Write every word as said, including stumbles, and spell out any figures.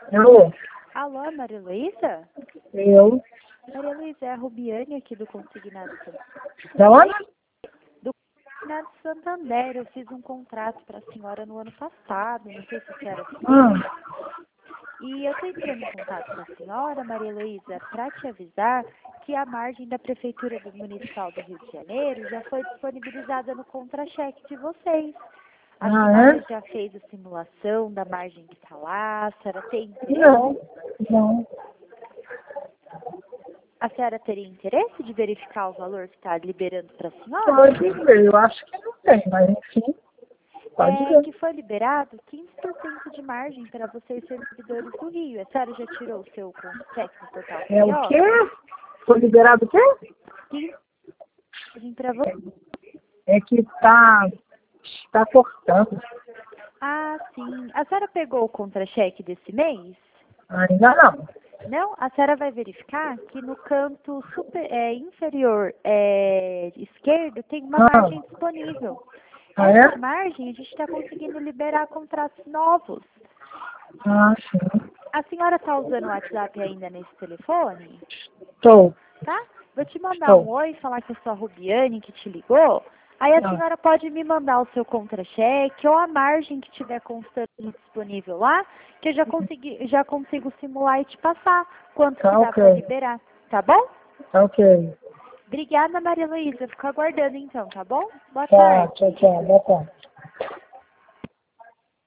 Alô? Alô, Maria Luísa? Eu? Maria Luísa, é a Rubiane aqui do Consignado Santander. Da onde? Do Consignado Santander, eu fiz um contrato para a senhora no ano passado, não sei se a senhora se Hum. lembra. E eu estou entrando em contato com a senhora, Maria Luísa, para te avisar que a margem da Prefeitura do Municipal do Rio de Janeiro já foi disponibilizada no contra-cheque de vocês. A Ah, senhora é? já fez a simulação da margem que está lá? A senhora tem interesse? Não. Não. A senhora teria interesse de verificar o valor que está liberando para a senhora? Pode ver, eu acho que não tem, mas enfim, pode É ver. que foi liberado quinze por cento de margem para vocês servidores do Rio. A senhora já tirou o seu cheque no total É o quê? carioca? Foi liberado o quê? quinze por cento de margem para você. É que tá, tá cortando. Ah, sim. A senhora pegou o contra-cheque desse mês? Ainda não. Não? A senhora vai verificar que no canto super, é, inferior é, esquerdo tem uma Ah, margem disponível. ah Essa é? margem a gente está conseguindo liberar contratos novos. Ah, sim. A senhora está usando o WhatsApp ainda nesse telefone? Estou, Tá? Vou te mandar um estou. oi, falar que eu sou a Rubiane que te ligou. Aí a Ah, senhora pode me mandar o seu contra-cheque ou a margem que tiver constante disponível lá, que eu já, consegui, já consigo simular e te passar quanto que tá dá para ok. liberar. Tá bom? Tá ok. Obrigada, Maria Luísa. Fico aguardando então, tá bom? Boa Tá, tarde. tchau, tchau. Boa tarde.